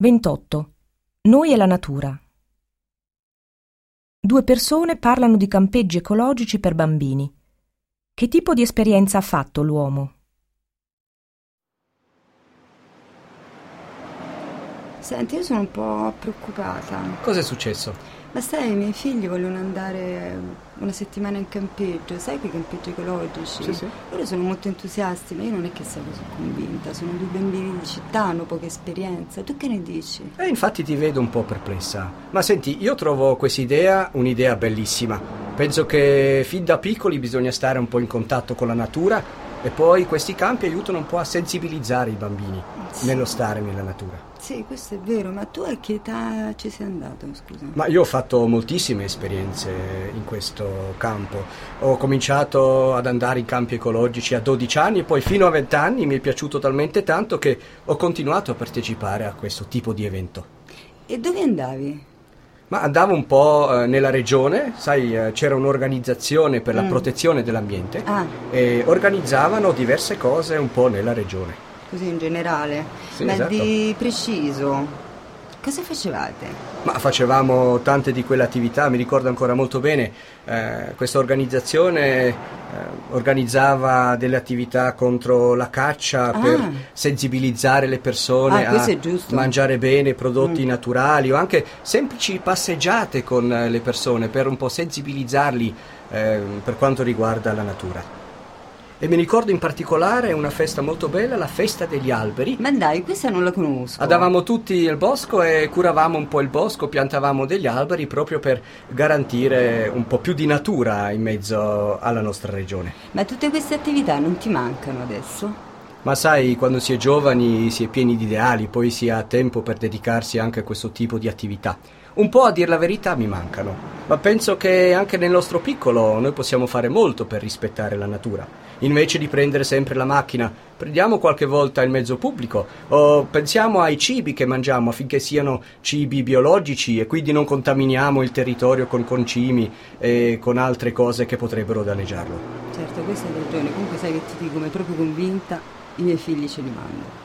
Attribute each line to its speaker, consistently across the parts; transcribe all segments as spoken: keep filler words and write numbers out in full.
Speaker 1: ventotto. Noi e la natura. Due persone parlano di campeggi ecologici per bambini. Che tipo di esperienza ha fatto l'uomo?
Speaker 2: Senti, io sono un po' preoccupata.
Speaker 3: Cosa è successo?
Speaker 2: Ma sai, i miei figli vogliono andare una settimana in campeggio, sai quei campeggi ecologici?
Speaker 3: Sì, sì.
Speaker 2: Loro sono molto entusiasti, ma io non è che sia così convinta. Sono due bambini di città, hanno poca esperienza. Tu che ne dici?
Speaker 3: E infatti ti vedo un po' perplessa. Ma senti, io trovo quest'idea un'idea bellissima. Penso che fin da piccoli bisogna stare un po' in contatto con la natura e poi questi campi aiutano un po' a sensibilizzare i bambini
Speaker 2: Sì.
Speaker 3: nello stare nella natura.
Speaker 2: Sì, questo è vero, ma tu a che età ci sei andato, scusa?
Speaker 3: Ma io ho fatto moltissime esperienze in questo campo. Ho cominciato ad andare in campi ecologici a dodici anni e poi fino a venti anni mi è piaciuto talmente tanto che ho continuato a partecipare a questo tipo di evento.
Speaker 2: E dove andavi?
Speaker 3: Ma andavo un po' eh, nella regione, sai, eh, c'era un'organizzazione per la
Speaker 2: Mm.
Speaker 3: protezione dell'ambiente
Speaker 2: Ah.
Speaker 3: e organizzavano diverse cose un po' nella regione.
Speaker 2: Così in generale?
Speaker 3: Sì,
Speaker 2: Ma
Speaker 3: esatto.
Speaker 2: di preciso, cosa facevate?
Speaker 3: Ma facevamo tante di quelle attività, mi ricordo ancora molto bene, eh, questa organizzazione eh, organizzava delle attività contro la caccia
Speaker 2: Ah.
Speaker 3: per sensibilizzare le persone
Speaker 2: Ah,
Speaker 3: a
Speaker 2: questo è giusto.
Speaker 3: mangiare bene prodotti
Speaker 2: Mm.
Speaker 3: naturali o anche semplici passeggiate con eh, le persone per un po' sensibilizzarli eh, per quanto riguarda la natura. E mi ricordo in particolare una festa molto bella, la festa degli alberi.
Speaker 2: Ma dai, questa non la conosco.
Speaker 3: Andavamo tutti al bosco e curavamo un po' il bosco, piantavamo degli alberi proprio per garantire un po' più di natura in mezzo alla nostra regione.
Speaker 2: Ma tutte queste attività non ti mancano adesso?
Speaker 3: Ma sai, quando si è giovani si è pieni di ideali, poi si ha tempo per dedicarsi anche a questo tipo di attività. Un po', a dir la verità, mi mancano, ma penso che anche nel nostro piccolo noi possiamo fare molto per rispettare la natura. Invece di prendere sempre la macchina, prendiamo qualche volta il mezzo pubblico o pensiamo ai cibi che mangiamo affinché siano cibi biologici e quindi non contaminiamo il territorio con concimi e con altre cose che potrebbero danneggiarlo.
Speaker 2: Certo, questa hai ragione. Comunque sai che ti dico, mi è proprio convinta, i miei figli ce li mando.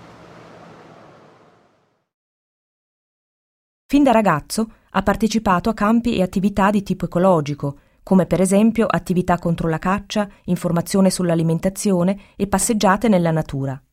Speaker 1: Fin da ragazzo ha partecipato a campi e attività di tipo ecologico, come per esempio attività contro la caccia, informazione sull'alimentazione e passeggiate nella natura.